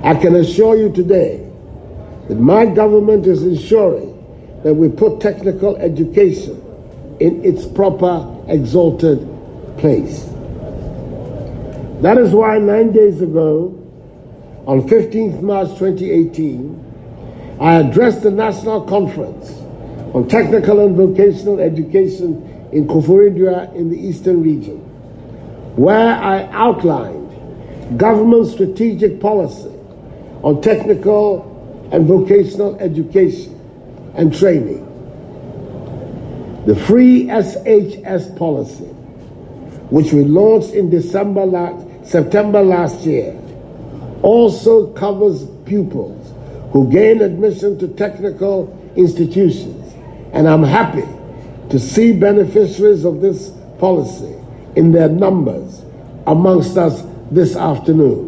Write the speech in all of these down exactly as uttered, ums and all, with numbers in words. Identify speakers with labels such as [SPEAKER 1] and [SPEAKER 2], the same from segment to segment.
[SPEAKER 1] I can assure you today that my government is ensuring that we put technical education in its proper exalted place. That is why nine days ago, on fifteenth March twenty eighteen, I addressed the National Conference on Technical and Vocational Education in Koforidua in the Eastern Region, where I outlined government strategic policy on technical and vocational education and training. The free S H S policy, which we launched in December last, September last year, also covers pupils who gain admission to technical institutions, and I'm happy to see beneficiaries of this policy in their numbers amongst us this afternoon.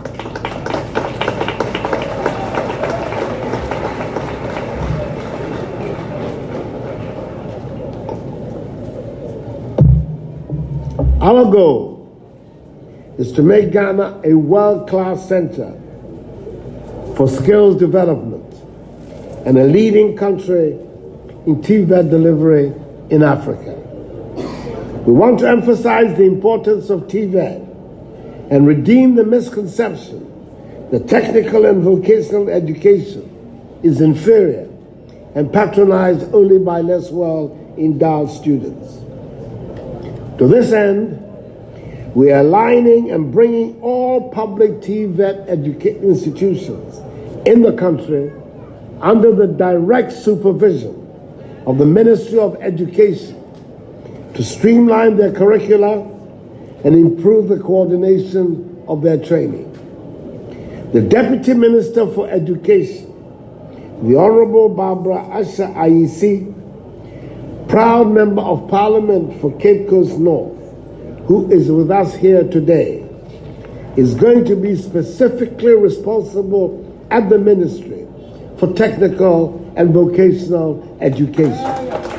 [SPEAKER 1] Our goal is to make Ghana a world-class center for skills development and a leading country in T V E T delivery in Africa. We want to emphasize the importance of T V E T and redeem the misconception that technical and vocational education is inferior and patronized only by less well-endowed students. To this end, we are aligning and bringing all public T V E T education institutions in the country under the direct supervision of the Ministry of Education to streamline their curricula and improve the coordination of their training. The Deputy Minister for Education, the Honorable Barbara Asha Ayisi, proud Member of Parliament for Cape Coast North, who is with us here today, is going to be specifically responsible at the Ministry for technical and vocational education.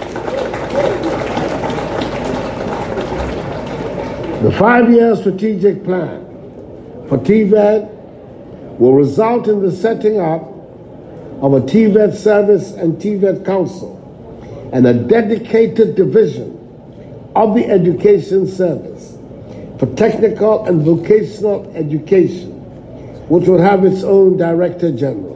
[SPEAKER 1] The five-year strategic plan for T V E T will result in the setting up of a T V E T service and T V E T council and a dedicated division of the education service for technical and vocational education, which will have its own Director General.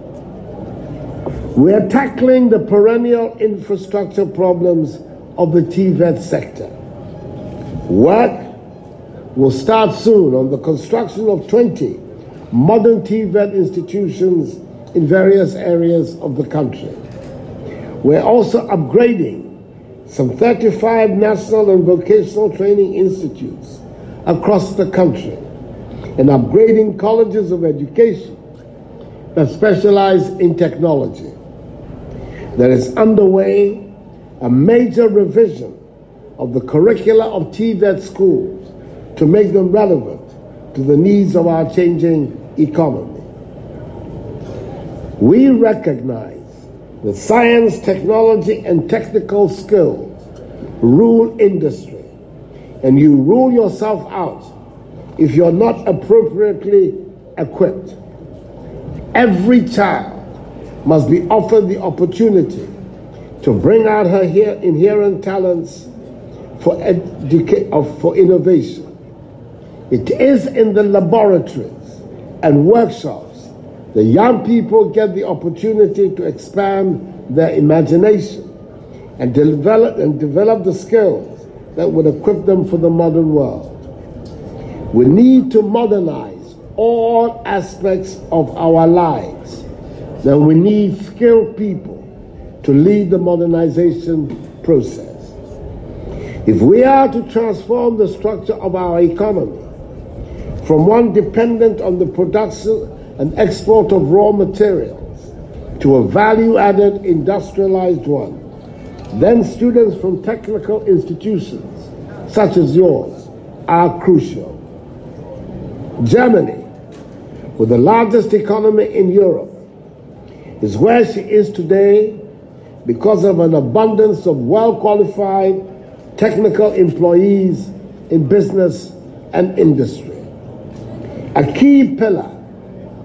[SPEAKER 1] We are tackling the perennial infrastructure problems of the T V E T sector. Work will start soon on the construction of twenty modern T V E T institutions in various areas of the country. We're also upgrading some thirty-five national and vocational training institutes across the country and upgrading colleges of education that specialize in technology. There is underway a major revision of the curricula of T V E T schools to make them relevant to the needs of our changing economy. We recognize that science, technology, and technical skills rule industry, and you rule yourself out if you're not appropriately equipped. Every child must be offered the opportunity to bring out her inherent talents for, educa- for innovation. It is in the laboratories and workshops the young people get the opportunity to expand their imagination and develop and develop the skills that would equip them for the modern world. We need to modernize all aspects of our lives. Then we need skilled people to lead the modernization process. If we are to transform the structure of our economy from one dependent on the production and export of raw materials to a value-added industrialized one, then students from technical institutions such as yours are crucial. Germany, with the largest economy in Europe, is where she is today because of an abundance of well-qualified technical employees in business and industry. A key pillar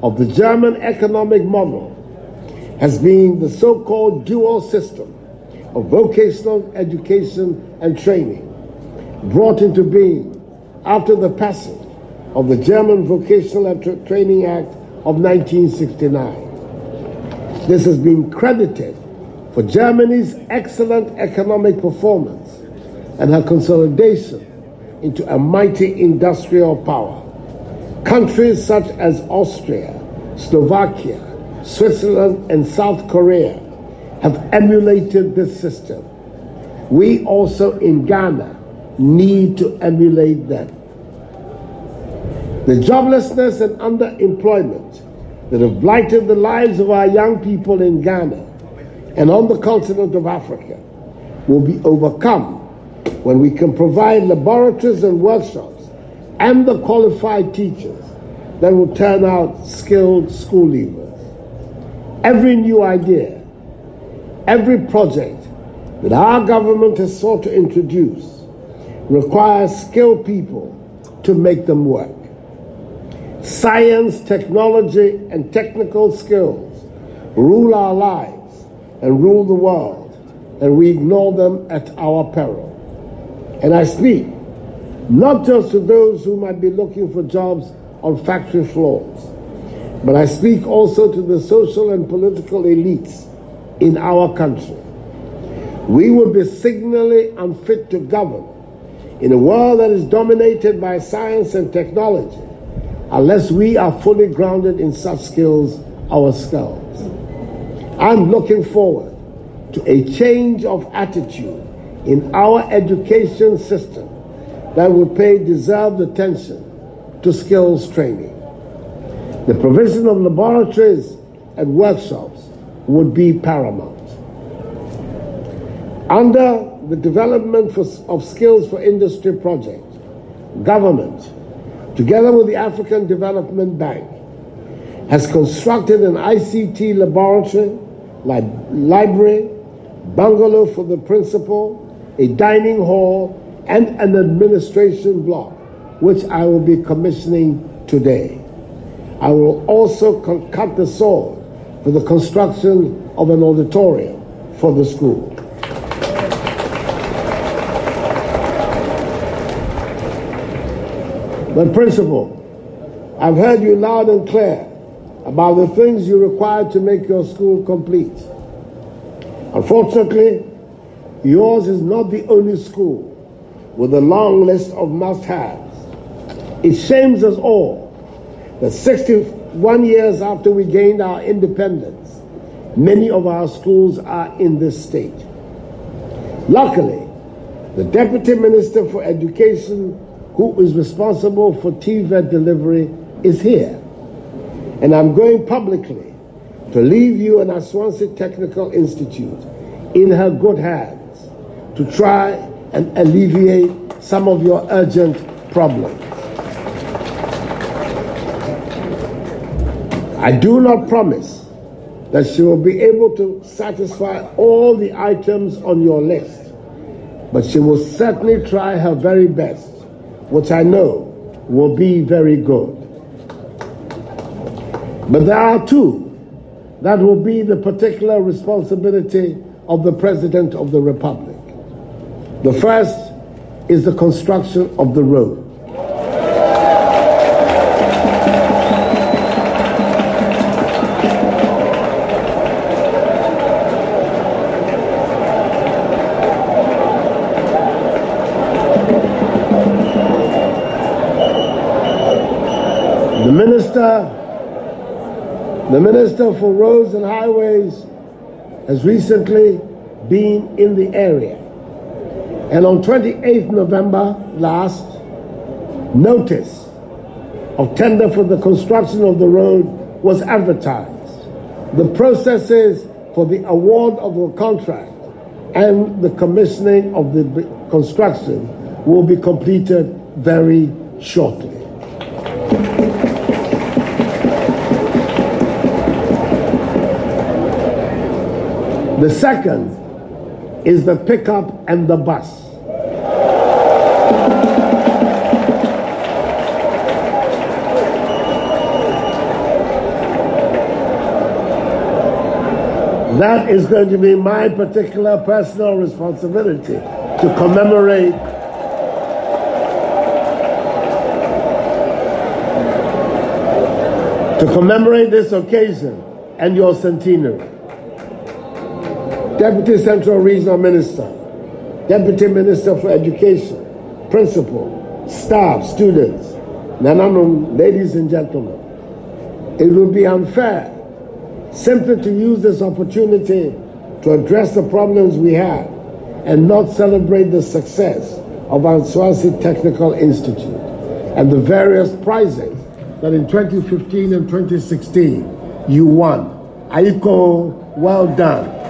[SPEAKER 1] of the German economic model has been the so-called dual system of vocational education and training, brought into being after the passage of the German Vocational Training Act of nineteen sixty-nine. This has been credited for Germany's excellent economic performance and her consolidation into a mighty industrial power. Countries such as Austria, Slovakia, Switzerland, and South Korea have emulated this system. We also in Ghana need to emulate them. The joblessness and underemployment that have blighted the lives of our young people in Ghana and on the continent of Africa will be overcome when we can provide laboratories and workshops and the qualified teachers that will turn out skilled school leavers. Every new idea, every project that our government has sought to introduce requires skilled people to make them work. Science, technology, and technical skills rule our lives and rule the world, and we ignore them at our peril. And I speak not just to those who might be looking for jobs on factory floors, but I speak also to the social and political elites in our country. We would be signally unfit to govern in a world that is dominated by science and technology unless we are fully grounded in such skills ourselves. I'm looking forward to a change of attitude in our education system that will pay deserved attention to skills training. The provision of laboratories and workshops would be paramount. Under the Development for, of Skills for Industry project, government, together with the African Development Bank, has constructed an I C T laboratory, li library, bungalow for the principal, a dining hall, and an administration block, which I will be commissioning today. I will also cut the sword for the construction of an auditorium for the school. But Principal, I've heard you loud and clear about the things you require to make your school complete. Unfortunately, yours is not the only school with a long list of must-haves. It shames us all that sixty-one years after we gained our independence, many of our schools are in this state. Luckily, the Deputy Minister for Education, who is responsible for T V E T delivery, is here. And I'm going publicly to leave you and Aswansi Technical Institute in her good hands to try and alleviate some of your urgent problems. I do not promise that she will be able to satisfy all the items on your list, but she will certainly try her very best, which I know will be very good. But there are two that will be the particular responsibility of the President of the Republic. The first is the construction of the road. The Minister The Minister for Roads and Highways has recently been in the area. And on twenty-eighth of November last, notice of tender for the construction of the road was advertised. The processes for the award of the contract and the commissioning of the construction will be completed very shortly. The second is the pickup and the bus. That is going to be my particular personal responsibility to commemorate to commemorate this occasion and your centenary. Deputy Central Regional Minister, Deputy Minister for Education, Principal, staff, students, Nananum, ladies and gentlemen, it would be unfair simply to use this opportunity to address the problems we have and not celebrate the success of our Swansea Technical Institute and the various prizes that in twenty fifteen and twenty sixteen you won. Aiko, well done.